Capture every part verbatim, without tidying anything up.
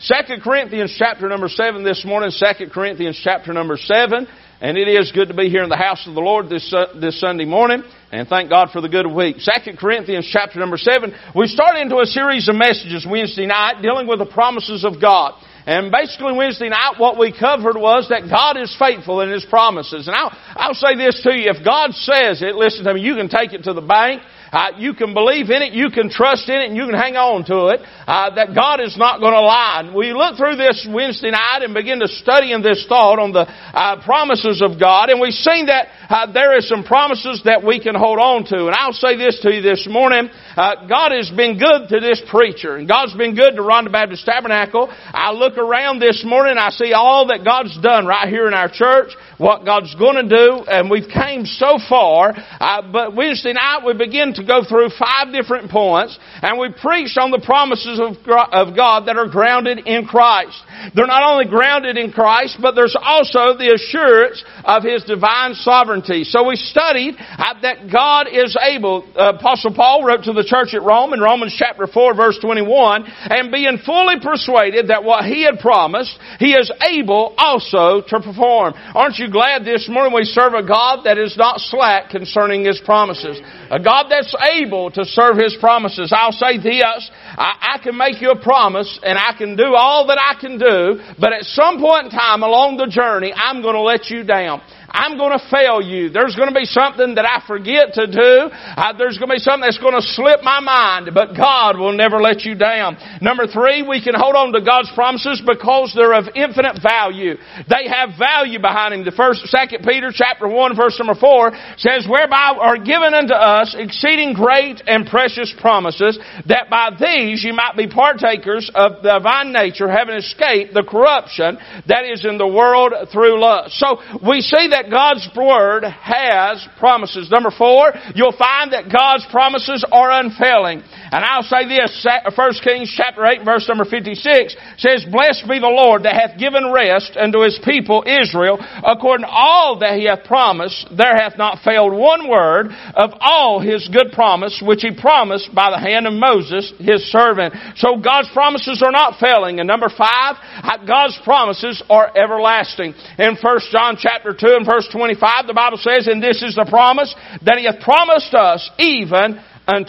Second Corinthians chapter number seven this morning. Second Corinthians chapter number seven. And it is good to be here in the house of the Lord this uh, this Sunday morning. And thank God for the good week. Second Corinthians chapter number seven. We started into a series of messages Wednesday night dealing with the promises of God. And basically Wednesday night what we covered was that God is faithful in His promises. And I'll, I'll say this to you. If God says it, listen to me, you can take it to the bank. Uh, you can believe in it, you can trust in it, and you can hang on to it, uh, that God is not going to lie. And we look through this Wednesday night and begin to study in this thought on the uh, promises of God, and we've seen that uh, there is some promises that we can hold on to. And I'll say this to you this morning, uh, God has been good to this preacher, and God's been good to Rhonda Baptist Tabernacle. I look around this morning, I see all that God's done right here in our church, what God's going to do, and we've came so far, uh, but Wednesday night we begin to go through five different points, and we preached on the promises of God that are grounded in Christ. They're not only grounded in Christ, but there's also the assurance of His divine sovereignty. So we studied uh, that God is able. Uh, Apostle Paul wrote to the church at Rome in Romans chapter four verse twenty-one, and being fully persuaded that what He had promised, He is able also to perform. Aren't you glad this morning we serve a God that is not slack concerning His promises? A God that's able to serve His promises. I'll say this, I, I can make you a promise and I can do all that I can do, but at some point in time along the journey, I'm going to let you down. I'm going to fail you. There's going to be something that I forget to do. Uh, there's going to be something that's going to slip my mind. But God will never let you down. Number three, we can hold on to God's promises because they're of infinite value. They have value behind Him. The first, Second Peter chapter one, verse number four says, whereby are given unto us exceeding great and precious promises, that by these you might be partakers of the divine nature, having escaped the corruption that is in the world through lust. So we see that that God's Word has promises. Number four, you'll find that God's promises are unfailing. And I'll say this, First Kings chapter eight, verse number fifty-six says, blessed be the Lord that hath given rest unto His people Israel, according to all that He hath promised. There hath not failed one word of all His good promise, which He promised by the hand of Moses, His servant. So God's promises are not failing. And number five, God's promises are everlasting. In First John chapter two and verse twenty-five, the Bible says, and this is the promise, that He hath promised us even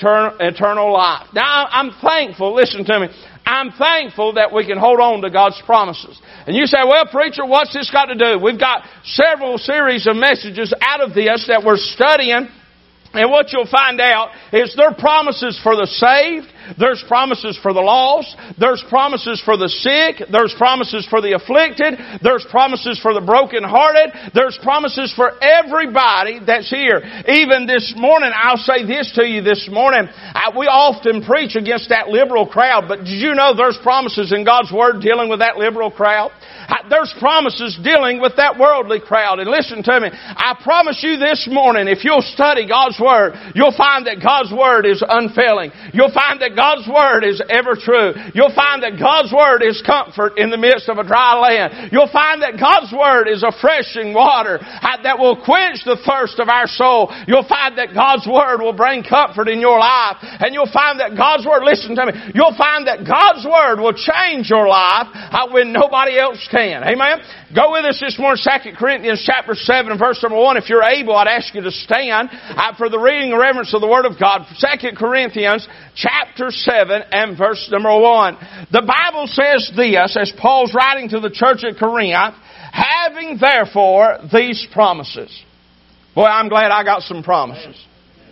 eternal life. Now, I'm thankful, listen to me, I'm thankful that we can hold on to God's promises. And you say, well, preacher, what's this got to do? We've got several series of messages out of this that we're studying. And what you'll find out is there are promises for the saved, there's promises for the lost, there's promises for the sick, there's promises for the afflicted, there's promises for the brokenhearted, there's promises for everybody that's here. Even this morning, I'll say this to you this morning, I, we often preach against that liberal crowd, but did you know there's promises in God's Word dealing with that liberal crowd? There's promises dealing with that worldly crowd. And listen to me, I promise you this morning, if you'll study God's Word, you'll find that God's Word is unfailing. You'll find that God's Word is ever true. You'll find that God's Word is comfort in the midst of a dry land. You'll find that God's Word is a freshing water that will quench the thirst of our soul. You'll find that God's Word will bring comfort in your life. And you'll find that God's Word, listen to me, you'll find that God's Word will change your life when nobody else can. Amen? Go with us this morning, Second Corinthians chapter seven, verse number one. If you're able, I'd ask you to stand uh, for the reading and reverence of the Word of God. Second Corinthians chapter seven and verse number one. The Bible says this, as Paul's writing to the church at Corinth, having therefore these promises. Boy, I'm glad I got some promises.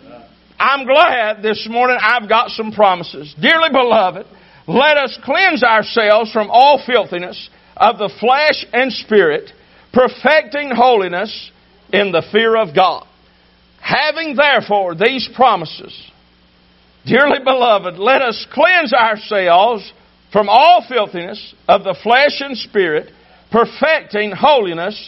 I'm glad this morning I've got some promises. Dearly beloved, let us cleanse ourselves from all filthiness of the flesh and spirit, perfecting holiness in the fear of God. Having therefore these promises, dearly beloved, let us cleanse ourselves from all filthiness of the flesh and spirit, perfecting holiness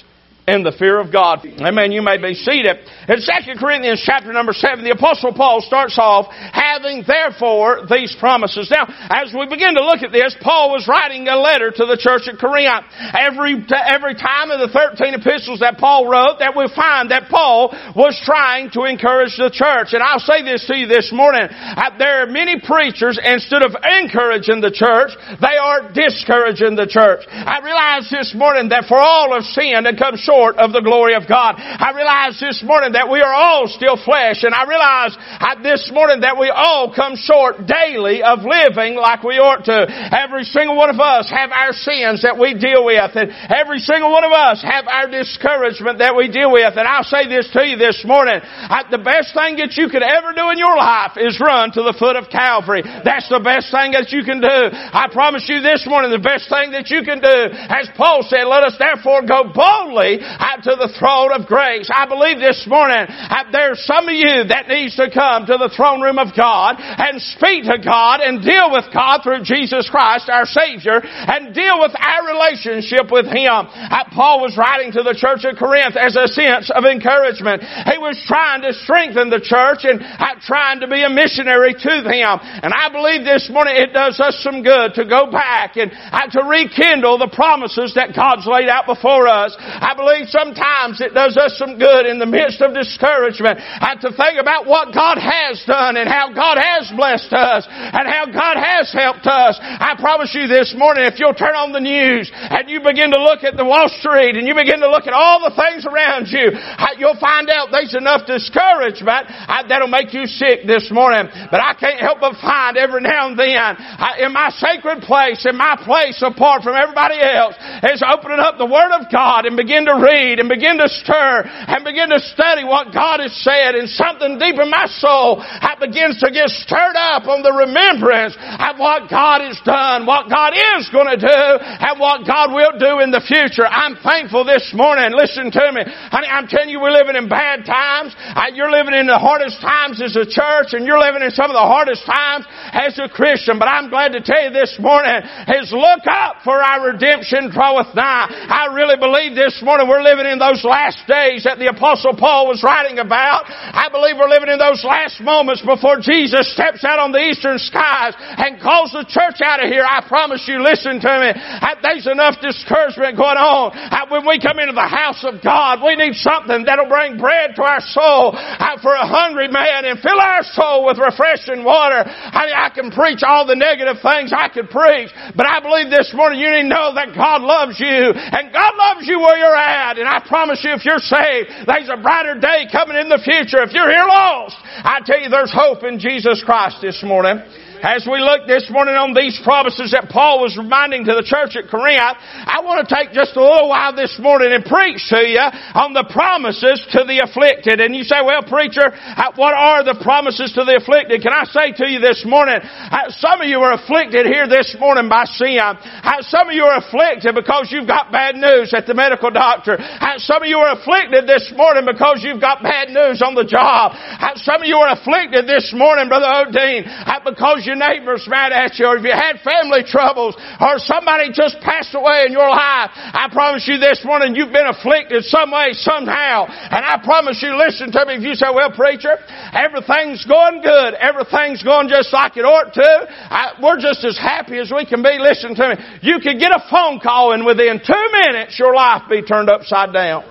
in the fear of God. Amen. You may be seated. In Second Corinthians chapter number seven, the Apostle Paul starts off, having therefore these promises. Now, as we begin to look at this, Paul was writing a letter to the church at Corinth. Every, every time in the thirteen epistles that Paul wrote, that we find that Paul was trying to encourage the church. And I'll say this to you this morning. There are many preachers, instead of encouraging the church, they are discouraging the church. I realize this morning that for all have sinned and come short of the glory of God. I realize this morning that we are all still flesh, and I realize this morning that we all come short daily of living like we ought to. Every single one of us have our sins that we deal with, and every single one of us have our discouragement that we deal with. And I'll say this to you this morning. The best thing that you could ever do in your life is run to the foot of Calvary. That's the best thing that you can do. I promise you this morning, the best thing that you can do, as Paul said, let us therefore go boldly out to the throne of grace. I believe this morning there's some of you that needs to come to the throne room of God and speak to God and deal with God through Jesus Christ, our Savior, and deal with our relationship with Him. Paul was writing to the church of Corinth as a sense of encouragement. He was trying to strengthen the church and trying to be a missionary to them. And I believe this morning it does us some good to go back and to rekindle the promises that God's laid out before us. I believe sometimes it does us some good in the midst of discouragement to think about what God has done and how God has blessed us and how God has helped us. I promise you this morning, if you'll turn on the news and you begin to look at the Wall Street and you begin to look at all the things around you, you'll find out there's enough discouragement that'll make you sick this morning. But I can't help but find every now and then in my sacred place, in my place apart from everybody else, is opening up the Word of God and begin to read and begin to stir and begin to study what God has said, and something deep in my soul begins to get stirred up on the remembrance of what God has done, what God is going to do, and what God will do in the future. I'm thankful this morning. Listen to me. Honey, I'm telling you, we're living in bad times. You're living in the hardest times as a church, and you're living in some of the hardest times as a Christian. But I'm glad to tell you this morning is look up, for our redemption draweth nigh. I really believe this morning we're living in those last days that the Apostle Paul was writing about. I believe we're living in those last moments before Jesus steps out on the eastern skies and calls the church out of here. I promise you, listen to me, there's enough discouragement going on. When we come into the house of God, we need something that'll bring bread to our soul for a hungry man and fill our soul with refreshing water. I mean, I can preach all the negative things I could preach, but I believe this morning you need to know that God loves you, and God loves you where you're at. And I promise you, if you're saved, there's a brighter day coming in the future. If you're here lost, I tell you there's hope in Jesus Christ this morning. As we look this morning on these promises that Paul was reminding to the church at Corinth, I want to take just a little while this morning and preach to you on the promises to the afflicted. And you say, well, preacher, what are the promises to the afflicted? Can I say to you this morning, some of you are afflicted here this morning by sin. Some of you are afflicted because you've got bad news at the medical doctor. Some of you are afflicted this morning because you've got bad news on the job. Some of you are afflicted this morning, Brother Odine, because your neighbor's mad at you, or if you had family troubles, or somebody just passed away in your life. I promise you this morning, you've been afflicted some way, somehow. And I promise you, listen to me, if you say, well, preacher, everything's going good, everything's going just like it ought to, I, we're just as happy as we can be. Listen to me, you could get a phone call and within two minutes your life be turned upside down.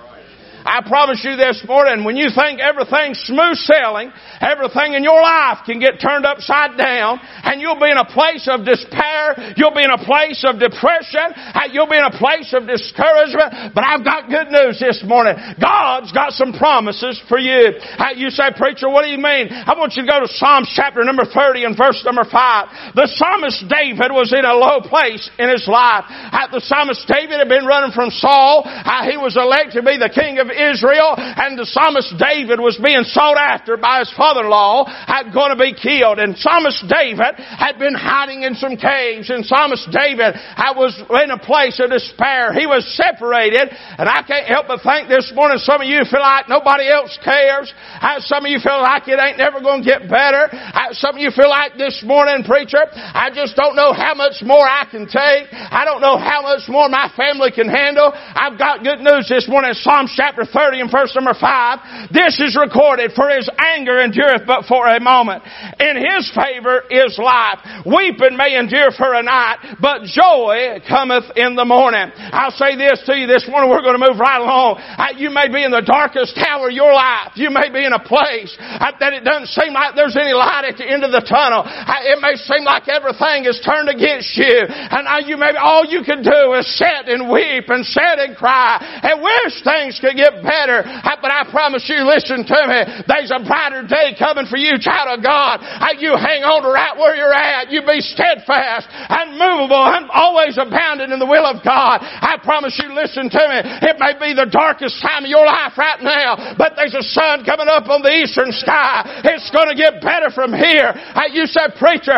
I promise you this morning, when you think everything's smooth sailing, everything in your life can get turned upside down, and you'll be in a place of despair, you'll be in a place of depression, you'll be in a place of discouragement. But I've got good news this morning. God's got some promises for you. You say, preacher, what do you mean? I want you to go to Psalms chapter number thirty and verse number five. The psalmist David was in a low place in his life. The psalmist David had been running from Saul. He was elected to be the king of of Israel, and the psalmist David was being sought after by his father-in-law, had going to be killed. And psalmist David had been hiding in some caves, and psalmist David I was in a place of despair. He was separated, and I can't help but think this morning some of you feel like nobody else cares. Some of you feel like it ain't never going to get better. Some of you feel like this morning, preacher, I just don't know how much more I can take. I don't know how much more my family can handle. I've got good news this morning. Psalms chapter thirty and verse number five. This is recorded, for His anger endureth but for a moment. In His favor is life. Weeping may endure for a night, but joy cometh in the morning. I'll say this to you this morning. We're going to move right along. You may be in the darkest hour of your life. You may be in a place that it doesn't seem like there's any light at the end of the tunnel. It may seem like everything is turned against you. And you maybe all you can do is sit and weep and sit and cry and wish things could get better. But I promise you, listen to me, there's a brighter day coming for you, child of God. You hang on to right where you're at. You be steadfast and movable and always abounding in the will of God. I promise you, listen to me, it may be the darkest time of your life right now, but there's a sun coming up on the eastern sky. It's going to get better from here. You said, preacher,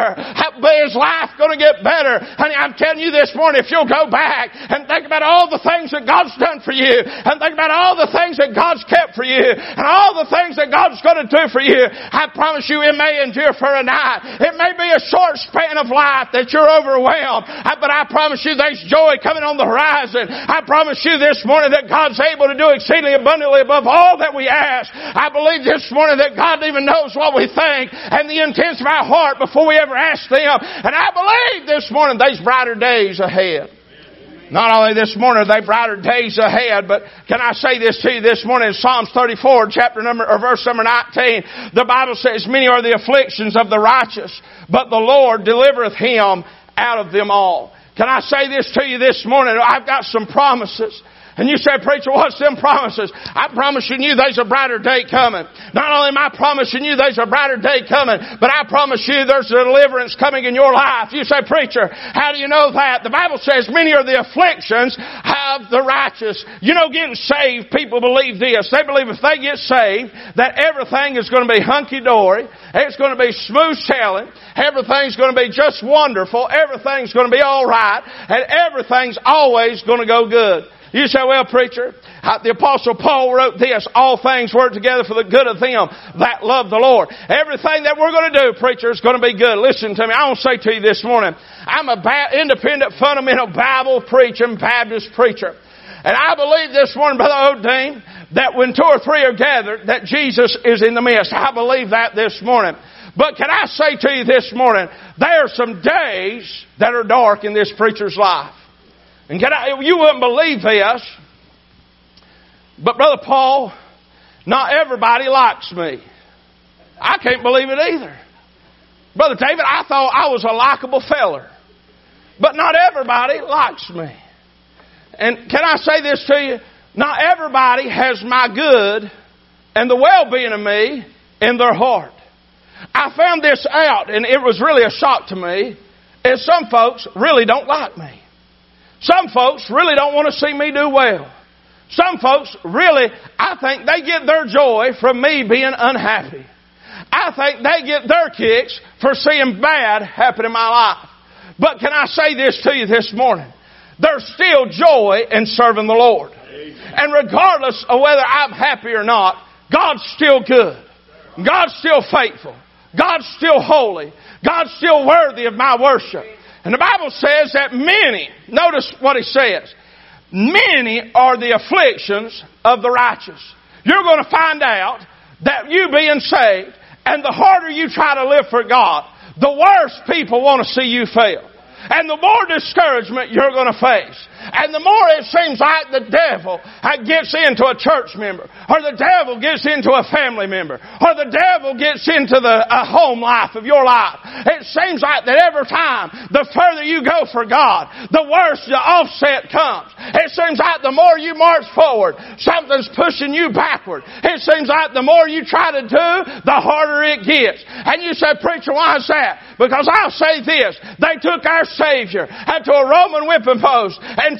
is life going to get better? Honey, I'm telling you this morning, if you'll go back and think about all the things that God's done for you, and think about all the things that God's kept for you, and all the things that God's going to do for you, I promise you it may endure for a night. It may be a short span of life that you're overwhelmed, but I promise you there's joy coming on the horizon. I promise you this morning that God's able to do exceedingly abundantly above all that we ask. I believe this morning that God even knows what we think and the intents of our heart before we ever ask them. And I believe this morning there's brighter days ahead. Not only this morning are they brighter days ahead, but can I say this to you this morning in Psalms thirty-four, chapter number, or verse number nineteen, the Bible says, many are the afflictions of the righteous, but the Lord delivereth him out of them all. Can I say this to you this morning? I've got some promises. And you say, preacher, what's them promises? I'm promising you there's a brighter day coming. Not only am I promising you there's a brighter day coming, but I promise you there's a deliverance coming in your life. You say, preacher, how do you know that? The Bible says many are the afflictions of the righteous. You know, getting saved, people believe this. They believe if they get saved, that everything is going to be hunky-dory. It's going to be smooth sailing. Everything's going to be just wonderful. Everything's going to be all right. And everything's always going to go good. You say, well, preacher, the Apostle Paul wrote this, all things work together for the good of them that love the Lord. Everything that we're going to do, preacher, is going to be good. Listen to me. I want to say to you this morning, I'm an ba- independent, fundamental, Bible-preaching Baptist preacher. And I believe this morning, Brother O'Dean, that when two or three are gathered, that Jesus is in the midst. I believe that this morning. But can I say to you this morning, there are some days that are dark in this preacher's life. And can I, you wouldn't believe this, but Brother Paul, not everybody likes me. I can't believe it either. Brother David, I thought I was a likable feller, but not everybody likes me. And can I say this to you? Not everybody has my good and the well-being of me in their heart. I found this out, and it was really a shock to me, is some folks really don't like me. Some folks really don't want to see me do well. Some folks really, I think they get their joy from me being unhappy. I think they get their kicks for seeing bad happen in my life. But can I say this to you this morning? There's still joy in serving the Lord. And regardless of whether I'm happy or not, God's still good. God's still faithful. God's still holy. God's still worthy of my worship. And the Bible says that many, notice what it says, many are the afflictions of the righteous. You're going to find out that you being saved, and the harder you try to live for God, the worse people want to see you fail. And the more discouragement you're going to face. And the more it seems like the devil gets into a church member, or the devil gets into a family member, or the devil gets into the uh, home life of your life. It seems like that every time, the further you go for God, the worse the offset comes. It seems like the more you march forward, something's pushing you backward. It seems like the more you try to do, the harder it gets. And you say, preacher, why is that? Because I'll say this, they took our Savior to a Roman whipping post and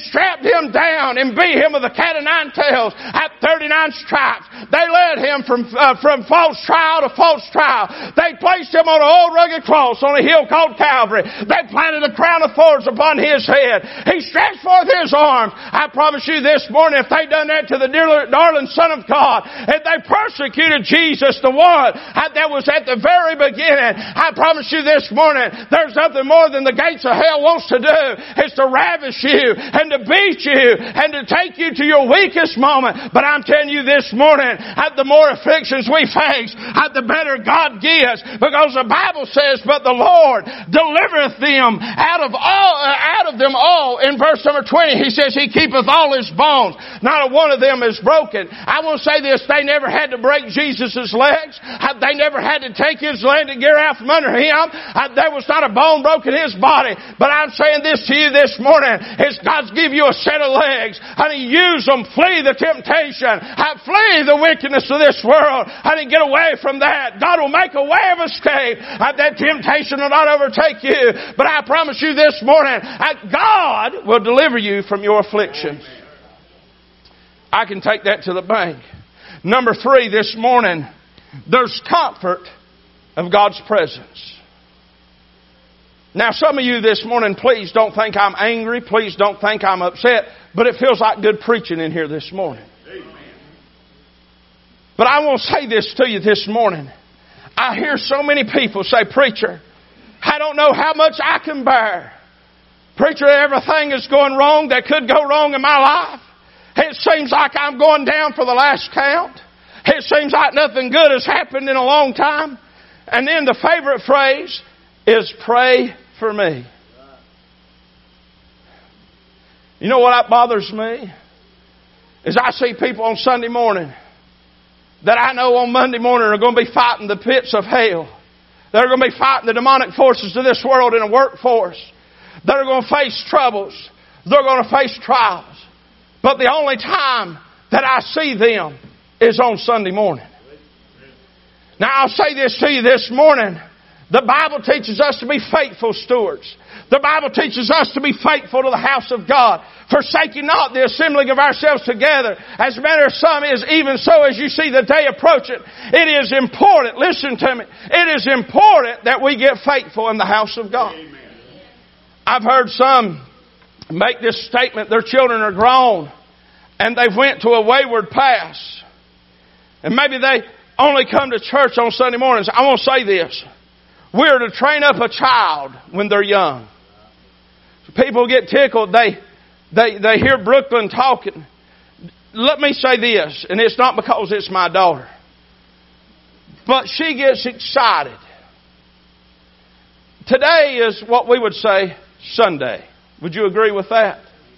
strapped him down and beat him with a cat of nine tails at thirty-nine stripes. They led him from, uh, from false trial to false trial. They placed him on an old rugged cross on a hill called Calvary. They planted a crown of thorns upon his head. He stretched forth his arms. I promise you this morning, if they done that to the dear darling Son of God, if they persecuted Jesus, the one that was at the very beginning, I promise you this morning, there's nothing more than the gates of hell wants to do is to ravish you and to beat you and to take you to your weakest moment. But I'm telling you this morning, the more afflictions we face, the better God gives, because the Bible says, but the Lord delivereth them out of all, uh, out of them all. In verse number twenty, He says He keepeth all His bones. Not a one of them is broken. I want to say this, they never had to break Jesus' legs. They never had to take His landing gear out from under Him. There was not a bone broken in His body. But I'm saying this to you this morning, is God's give you a set of legs. Honey, use them. Flee the temptation. Flee the wickedness of this world. Honey, get away from that. God will make a way of escape. That temptation will not overtake you. But I promise you this morning, God will deliver you from your afflictions. I can take that to the bank. Number three this morning, there's comfort of God's presence. Now, some of you this morning, please don't think I'm angry. Please don't think I'm upset. But it feels like good preaching in here this morning. Amen. But I want to say this to you this morning. I hear so many people say, preacher, I don't know how much I can bear. Preacher, everything is going wrong that could go wrong in my life. It seems like I'm going down for the last count. It seems like nothing good has happened in a long time. And then the favorite phrase is, pray for me. You know what bothers me? Is I see people on Sunday morning that I know on Monday morning are going to be fighting the pits of hell. They're going to be fighting the demonic forces of this world in a workforce. They're going to face troubles. They're going to face trials. But the only time that I see them is on Sunday morning. Now I'll say this to you this morning. The Bible teaches us to be faithful stewards. The Bible teaches us to be faithful to the house of God. Forsaking not the assembling of ourselves together, as manner of some is, even so as you see the day approaching. It is important, listen to me, it is important that we get faithful in the house of God. Amen. I've heard some make this statement, their children are grown and they've went to a wayward path. And maybe they only come to church on Sunday mornings. I want to say this. We're to train up a child when they're young. People get tickled. They, they, they hear Brooklyn talking. Let me say this, and it's not because it's my daughter. But she gets excited. Today is what we would say Sunday. Would you agree with that?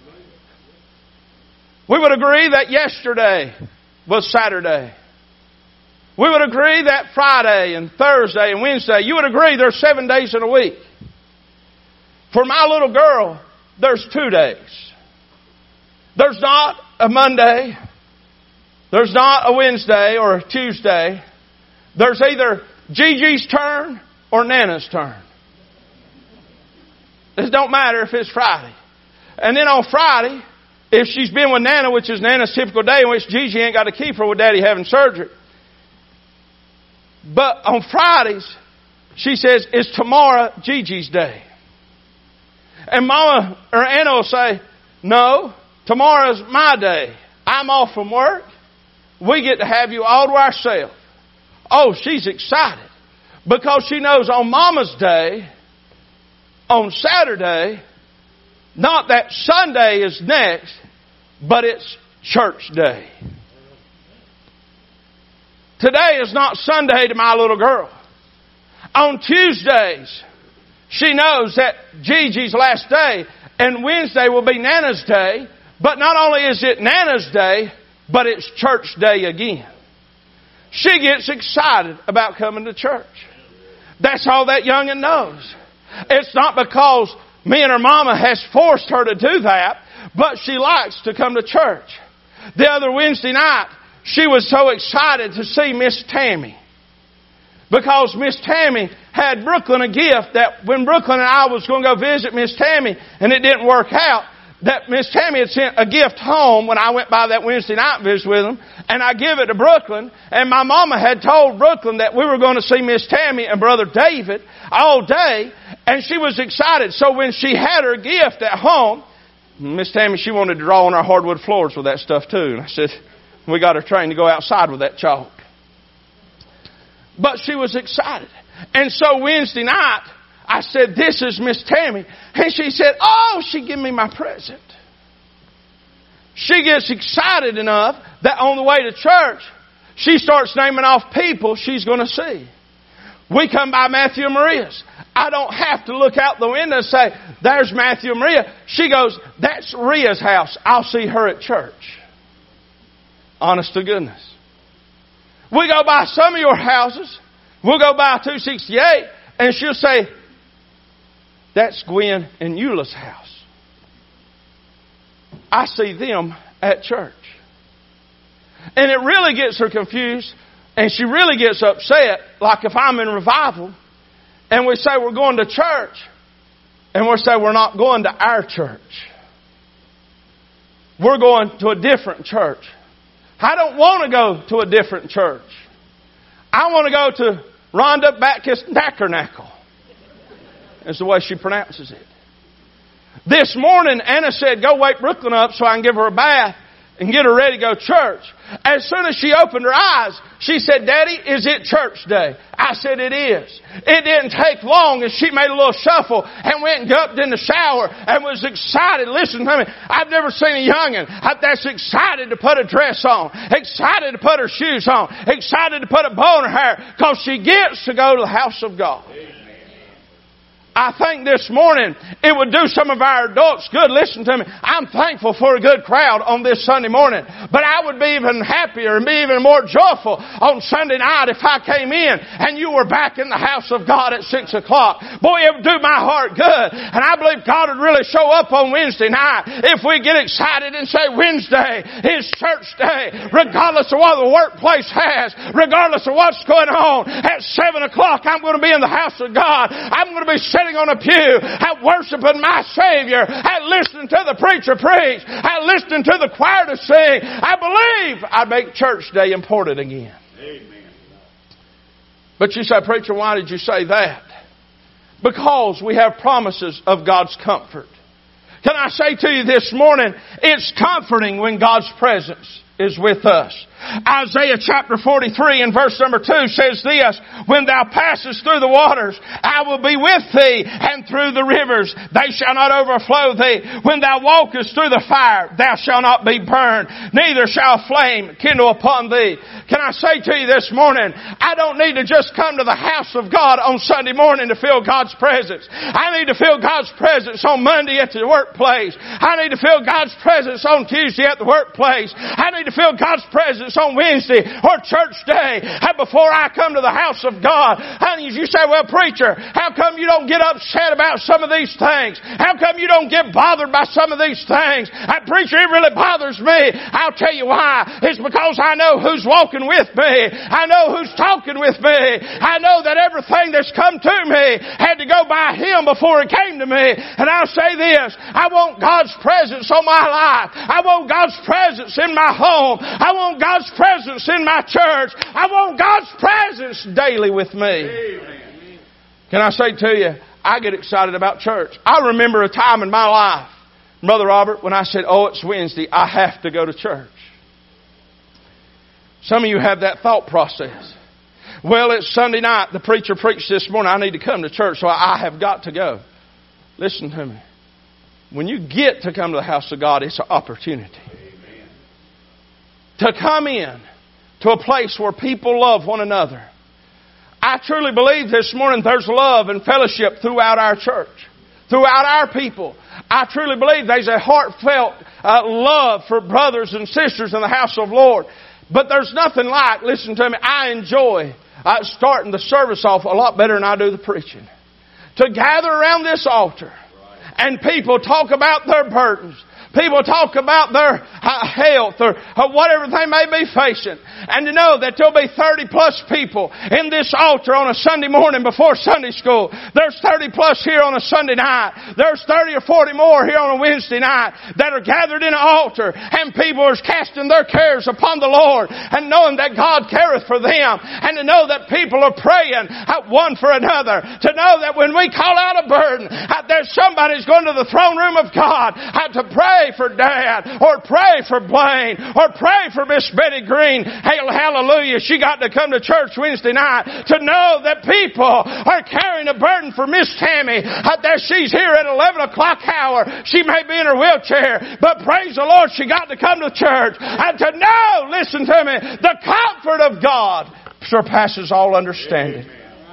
We would agree that yesterday was Saturday. We would agree that Friday and Thursday and Wednesday, you would agree there's seven days in a week. For my little girl, there's two days. There's not a Monday. There's not a Wednesday or a Tuesday. There's either Gigi's turn or Nana's turn. It don't matter if it's Friday. And then on Friday, if she's been with Nana, which is Nana's typical day in which Gigi ain't got to keep her with Daddy having surgery. But on Fridays, she says, it's tomorrow Gigi's day. And Mama or Anna will say, no, tomorrow's my day. I'm off from work. We get to have you all to ourselves. Oh, she's excited. Because she knows on Mama's day, on Saturday, not that Sunday is next, but it's church day. Today is not Sunday to my little girl. On Tuesdays, she knows that Gigi's last day, and Wednesday will be Nana's day. But not only is it Nana's day, but it's church day again. She gets excited about coming to church. That's all that young'un knows. It's not because me and her mama has forced her to do that, but she likes to come to church. The other Wednesday night, she was so excited to see Miss Tammy. Because Miss Tammy had Brooklyn a gift that when Brooklyn and I was going to go visit Miss Tammy and it didn't work out, that Miss Tammy had sent a gift home when I went by that Wednesday night visit with them, and I give it to Brooklyn, and my mama had told Brooklyn that we were going to see Miss Tammy and Brother David all day, and she was excited. So when she had her gift at home, Miss Tammy, she wanted to draw on our hardwood floors with that stuff too. And I said, we got her trained to go outside with that chalk. But she was excited. And so Wednesday night, I said, this is Miss Tammy. And she said, oh, she gave me my present. She gets excited enough that on the way to church, she starts naming off people she's going to see. We come by Matthew and Maria's. I don't have to look out the window and say, there's Matthew and Maria. She goes, that's Ria's house. I'll see her at church. Honest to goodness. We go by some of your houses. We'll go by two sixty-eight and she'll say, that's Gwen and Eula's house. I see them at church. And it really gets her confused. And she really gets upset. Like if I'm in revival and we say we're going to church and we say we're not going to our church. We're going to a different church. I don't want to go to a different church. I want to go to Rhonda Baptist Tabernacle. That's the way she pronounces it. This morning, Anna said, go wake Brooklyn up so I can give her a bath and get her ready to go to church. As soon as she opened her eyes, she said, Daddy, is it church day? I said, it is. It didn't take long, and she made a little shuffle and went and jumped in the shower and was excited. Listen to me. I've never seen a youngin' that's excited to put a dress on, excited to put her shoes on, excited to put a bow in her hair because she gets to go to the house of God. I think this morning it would do some of our adults good. Listen to me. I'm thankful for a good crowd on this Sunday morning. But I would be even happier and be even more joyful on Sunday night if I came in and you were back in the house of God at six o'clock. Boy, it would do my heart good. And I believe God would really show up on Wednesday night if we get excited and say Wednesday is church day. Regardless of what the workplace has, regardless of what's going on, at seven o'clock I'm going to be in the house of God. I'm going to be sitting on a pew, at worshiping my Savior, at listening to the preacher preach, at listening to the choir to sing. I believe I'd make church day important again. Amen. But you say, preacher, why did you say that? Because we have promises of God's comfort. Can I say to you this morning, it's comforting when God's presence is with us. Isaiah chapter forty-three and verse number two says this, when thou passest through the waters, I will be with thee, and through the rivers, they shall not overflow thee. When thou walkest through the fire, thou shalt not be burned, neither shall flame kindle upon thee. Can I say to you this morning, I don't need to just come to the house of God on Sunday morning to feel God's presence. I need to feel God's presence on Monday at the workplace. I need to feel God's presence on Tuesday at the workplace. I need to feel God's presence on Wednesday or church day. And before I come to the house of God, honey, you say, well, preacher, how come you don't get upset about some of these things? How come you don't get bothered by some of these things? And preacher, it really bothers me. I'll tell you why. It's because I know who's walking with me. I know who's talking with me. I know that everything that's come to me had to go by Him before it came to me. And I'll say this, I want God's presence on my life. I want God's presence in my home. I want God's presence in my church. I want God's presence daily with me. Amen. Can I say to you, I get excited about church. I remember a time in my life, Brother Robert, when I said, oh, it's Wednesday, I have to go to church. Some of you have that thought process. Well, it's Sunday night. The preacher preached this morning. I need to come to church, so I have got to go. Listen to me. When you get to come to the house of God, it's an opportunity. Amen. To come in to a place where people love one another. I truly believe this morning there's love and fellowship throughout our church, throughout our people. I truly believe there's a heartfelt uh, love for brothers and sisters in the house of the Lord. But there's nothing like, listen to me, I enjoy uh, starting the service off a lot better than I do the preaching. To gather around this altar and people talk about their burdens. People talk about their health or whatever they may be facing. And to know that there'll be thirty plus people in this altar on a Sunday morning before Sunday school. There's thirty plus here on a Sunday night. There's thirty or forty more here on a Wednesday night that are gathered in an altar, and people are casting their cares upon the Lord and knowing that God careth for them, and to know that people are praying one for another, to know that when we call out a burden, there's somebody's going to the throne room of God to pray for Dad, or pray for Blaine, or pray for Miss Betty Green. Hey, hallelujah, she got to come to church Wednesday night, to know that people are carrying a burden for Miss Tammy, that she's here at eleven o'clock hour. She may be in her wheelchair, but praise the Lord, she got to come to church. And to know, listen to me, the comfort of God surpasses all understanding.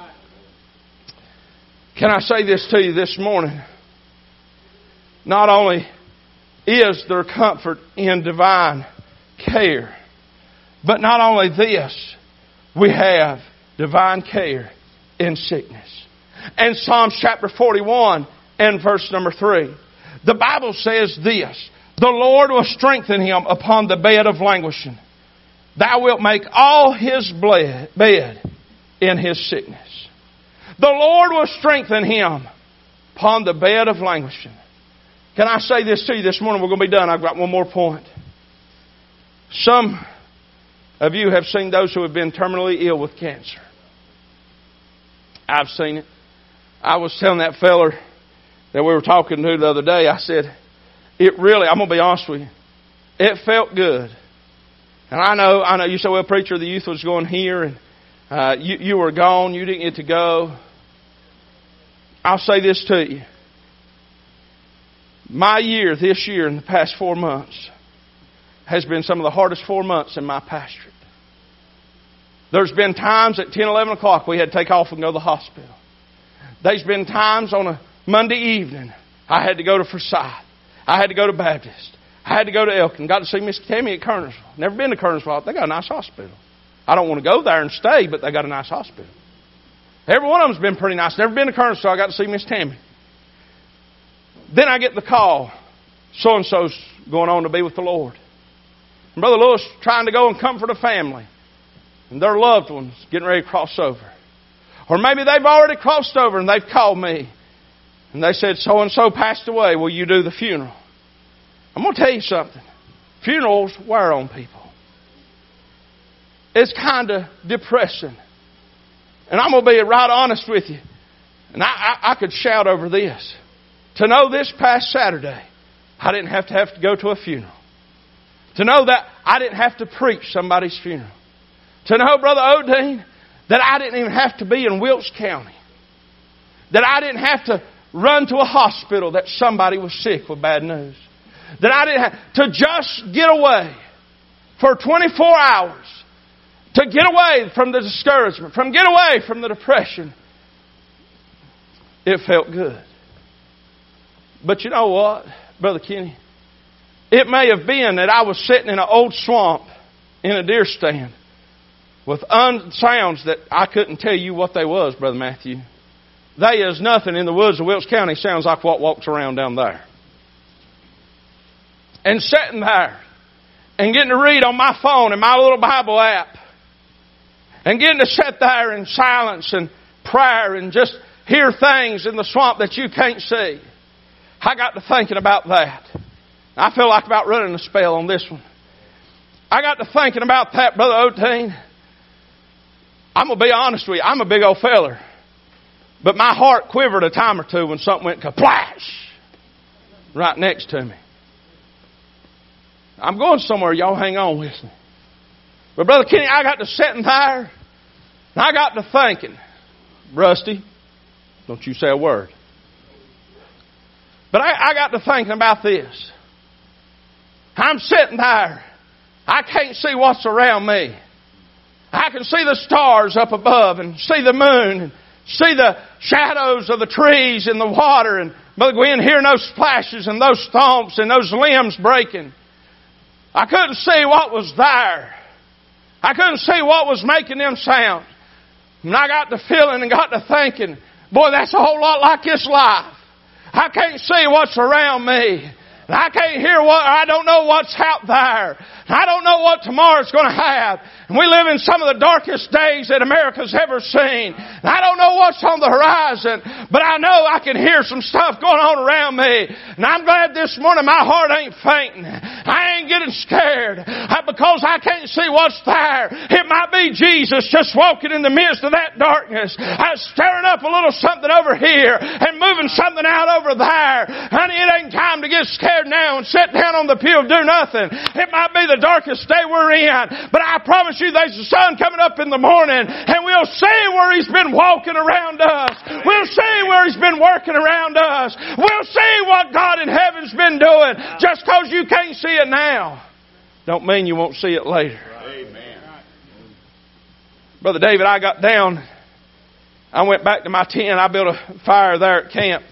Can I say this to you this morning? Not only is there comfort in divine care, but not only this, we have divine care in sickness. And Psalms chapter forty-one and verse number three, the Bible says this: the Lord will strengthen him upon the bed of languishing. Thou wilt make all his bed in his sickness. The Lord will strengthen him upon the bed of languishing. Can I say this to you this morning? We're going to be done. I've got one more point. Some of you have seen those who have been terminally ill with cancer. I've seen it. I was telling that feller that we were talking to the other day, I said, it really, I'm going to be honest with you, it felt good. And I know, I know you say, well, preacher, the youth was going here and uh, you, you were gone, you didn't get to go. I'll say this to you. My year, this year, in the past four months, has been some of the hardest four months in my pastorate. There's been times at ten, eleven o'clock we had to take off and go to the hospital. There's been times on a Monday evening I had to go to Forsyth. I had to go to Baptist. I had to go to Elkin. Got to see Miss Tammy at Kernersville. Never been to Kernersville. They got a nice hospital. I don't want to go there and stay, but they got a nice hospital. Every one of them's been pretty nice. Never been to Kernersville. I got to see Miss Tammy. Then I get the call. So-and-so's going on to be with the Lord. And Brother Lewis trying to go and comfort a family. And their loved ones getting ready to cross over. Or maybe they've already crossed over and they've called me. And they said, so-and-so passed away. Will you do the funeral? I'm going to tell you something. Funerals wear on people. It's kind of depressing. And I'm going to be right honest with you. And I, I, I could shout over this. To know this past Saturday, I didn't have to have to go to a funeral. To know that I didn't have to preach somebody's funeral. To know, Brother Odine, that I didn't even have to be in Wilkes County. That I didn't have to run to a hospital that somebody was sick with bad news. That I didn't have to just get away for twenty-four hours. To get away from the discouragement. From get away from the depression. It felt good. But you know what, Brother Kenny? It may have been that I was sitting in an old swamp in a deer stand with un- sounds that I couldn't tell you what they was, Brother Matthew. They is nothing in the woods of Wilkes County sounds like what walks around down there. And sitting there and getting to read on my phone and my little Bible app and getting to sit there in silence and prayer and just hear things in the swamp that you can't see. I got to thinking about that. I feel like about running a spell on this one. I got to thinking about that, Brother Otine. I'm going to be honest with you. I'm a big old feller. But my heart quivered a time or two when something went kaplash right next to me. I'm going somewhere. Y'all hang on with me. But Brother Kenny, I got to sitting there and I got to thinking, Rusty, don't you say a word. But I, I got to thinking about this. I'm sitting there. I can't see what's around me. I can see the stars up above and see the moon and see the shadows of the trees in the water and Brother Gwen hearing those splashes and those thumps and those limbs breaking. I couldn't see what was there. I couldn't see what was making them sound. And I got to feeling and got to thinking, boy, that's a whole lot like this life. I can't see what's around me. And And I can't hear what, I don't know what's out there. And I don't know what tomorrow's going to have. And we live in some of the darkest days that America's ever seen. And I don't know what's on the horizon, but I know I can hear some stuff going on around me. And I'm glad this morning my heart ain't fainting. I ain't getting scared because I can't see what's there. It might be Jesus just walking in the midst of that darkness, stirring up a little something over here and moving something out over there. Honey, it ain't time to get scared now and sit down on the pew and do nothing. It might be the darkest day we're in, but I promise you there's the sun coming up in the morning and we'll see where He's been walking around us. We'll see where He's been working around us. We'll see what God in heaven's been doing. Just because you can't see it now don't mean you won't see it later. Amen. Brother David, I got down. I went back to my tent. I built a fire there at camp.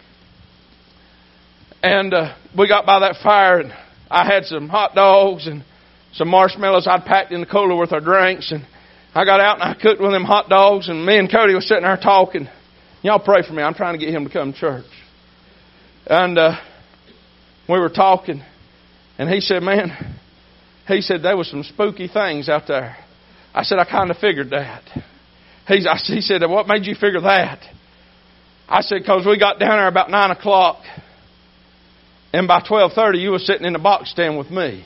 And uh, we got by that fire and I had some hot dogs and some marshmallows I'd packed in the cooler with our drinks. And I got out and I cooked one of them hot dogs. And me and Cody was sitting there talking. Y'all pray for me. I'm trying to get him to come to church. And uh, we were talking. And he said, man, he said there was some spooky things out there. I said, I kind of figured that. He, I, he said, what made you figure that? I said, because we got down there about nine o'clock. And by twelve thirty, you were sitting in the box stand with me.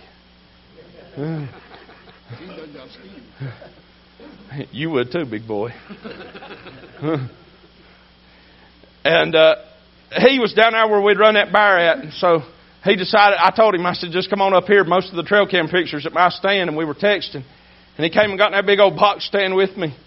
You would too, big boy. And uh, he was down there where we'd run that bar at. And so he decided, I told him, I said, just come on up here. Most of the trail cam pictures at my stand. And we were texting. And he came and got in that big old box stand with me.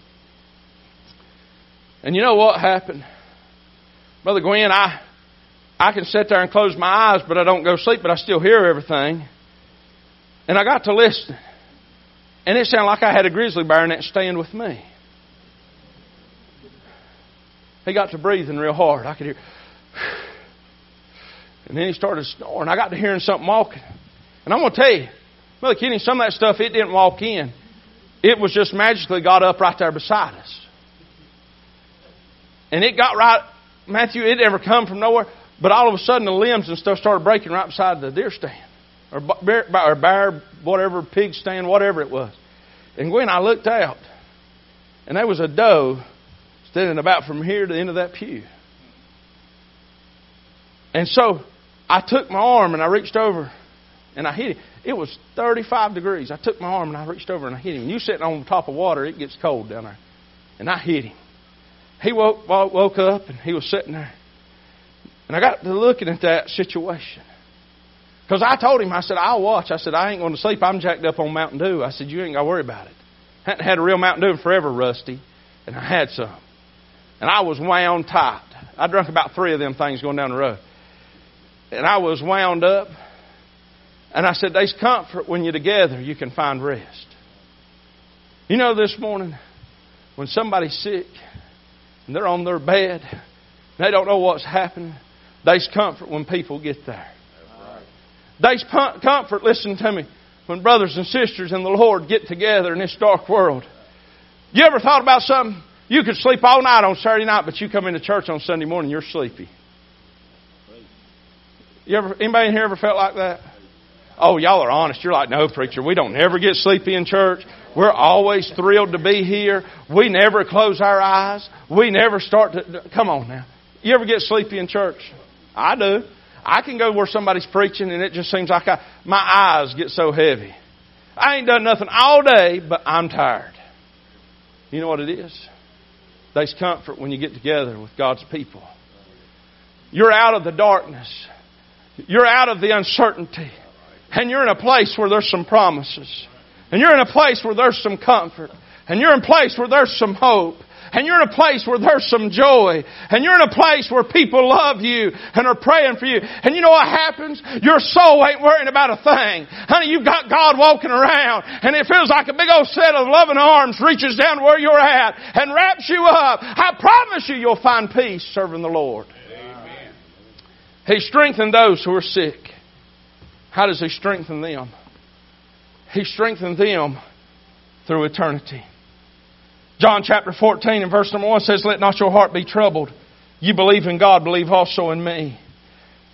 And you know what happened? Brother Gwen, I... I can sit there and close my eyes, but I don't go to sleep, but I still hear everything. And I got to listen. And it sounded like I had a grizzly bear in that stand with me. He got to breathing real hard. I could hear. And then he started snoring. I got to hearing something walking. And I'm going to tell you, Brother Kenny, some of that stuff, it didn't walk in. It was just magically got up right there beside us. And it got right, Matthew, it never come from nowhere. But all of a sudden, the limbs and stuff started breaking right beside the deer stand. Or bear, or bear, whatever, pig stand, whatever it was. And Gwen, I looked out. And there was a doe standing about from here to the end of that pew. And so, I took my arm and I reached over and I hit him. It was thirty-five degrees. I took my arm and I reached over and I hit him. You sitting on top of water, it gets cold down there. And I hit him. He woke, woke up and he was sitting there. And I got to looking at that situation. Because I told him, I said, I'll watch. I said, I ain't going to sleep. I'm jacked up on Mountain Dew. I said, you ain't got to worry about it. I hadn't had a real Mountain Dew in forever, Rusty. And I had some. And I was wound tight. I drank about three of them things going down the road. And I was wound up. And I said, there's comfort when you're together. You can find rest. You know, this morning, when somebody's sick and they're on their bed, and they don't know what's happening, there's comfort when people get there. There's comfort, listen to me, when brothers and sisters in the Lord get together in this dark world. You ever thought about something? You could sleep all night on Saturday night, but you come into church on Sunday morning, you're sleepy. You ever, anybody in here ever felt like that? Oh, y'all are honest. You're like, no, preacher, we don't never get sleepy in church. We're always thrilled to be here. We never close our eyes. We never start to... Come on now. You ever get sleepy in church? I do. I can go where somebody's preaching and it just seems like I, my eyes get so heavy. I ain't done nothing all day, but I'm tired. You know what it is? There's comfort when you get together with God's people. You're out of the darkness. You're out of the uncertainty. And you're in a place where there's some promises. And you're in a place where there's some comfort. And you're in a place where there's some hope. And you're in a place where there's some joy. And you're in a place where people love you and are praying for you. And you know what happens? Your soul ain't worrying about a thing. Honey, you've got God walking around. And it feels like a big old set of loving arms reaches down where you're at and wraps you up. I promise you, you'll find peace serving the Lord. Amen. He strengthened those who are sick. How does He strengthen them? He strengthened them through eternity. John chapter fourteen and verse number one says, let not your heart be troubled. You believe in God, believe also in me.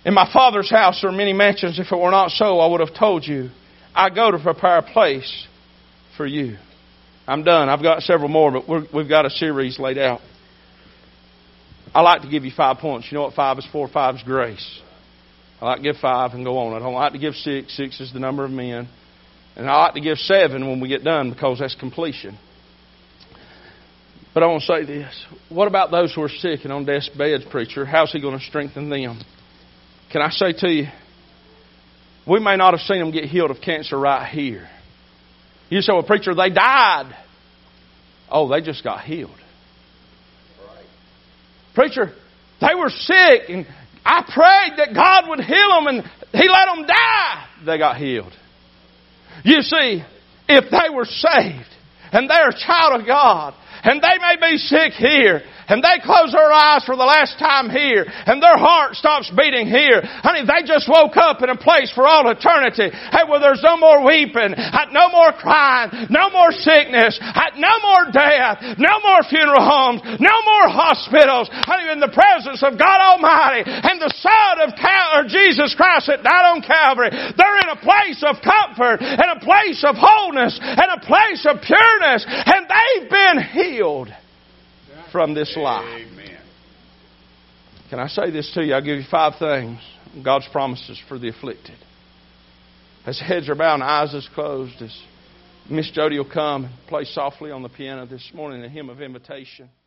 In my Father's house there are many mansions. If it were not so, I would have told you. I go to prepare a place for you. I'm done. I've got several more, but we're, we've got a series laid out. I like to give you five points. You know what five is for? Five is grace. I like to give five and go on. I don't like to give six. Six is the number of men. And I like to give seven when we get done because that's completion. But I want to say this. What about those who are sick and on death's beds, preacher? How's He going to strengthen them? Can I say to you, we may not have seen them get healed of cancer right here. You say, well, preacher, they died. Oh, they just got healed. Right. Preacher, they were sick and I prayed that God would heal them and He let them die. They got healed. You see, if they were saved and they're a child of God and they may be sick here and they close their eyes for the last time here and their heart stops beating here, honey, they just woke up in a place for all eternity. Hey, well, there's no more weeping, no more crying, no more sickness, no more death, no more funeral homes, no more hospitals. Honey, in the presence of God Almighty and the Son of Cal- or Jesus Christ that died on Calvary, they're in a place of comfort and a place of wholeness and a place of pureness, and they've been healed from this life. Amen. Can I say this to you? I'll give you five things. God's promises for the afflicted. As heads are bowed and eyes is closed, as Miss Jody will come and play softly on the piano this morning, a hymn of invitation.